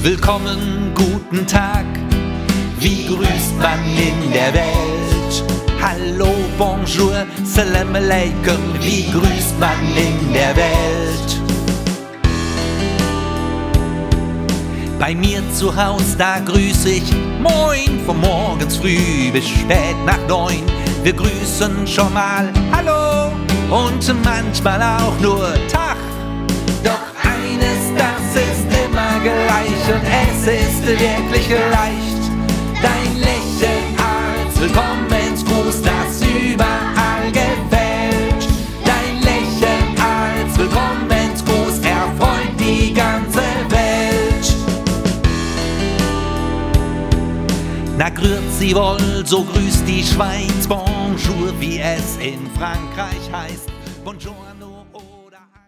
Willkommen, guten Tag, wie grüßt man in der Welt? Hallo, bonjour, salam alaikum, wie grüßt man in der Welt? Bei mir zu Haus, da grüß ich moin, von morgens früh bis spät nach 9. Wir grüßen schon mal Hallo und manchmal auch nur Tag. Doch eines, das ist immer gleich und es ist wirklich leicht. Dein Lächeln als Willkommensgruß, das überall gefällt. Dein Lächeln als Willkommensgruß erfreut die ganze Welt. Na grüezi wohl, so grüßt die Schweiz. Bonjour, wie es in Frankreich heißt. Buongiorno oder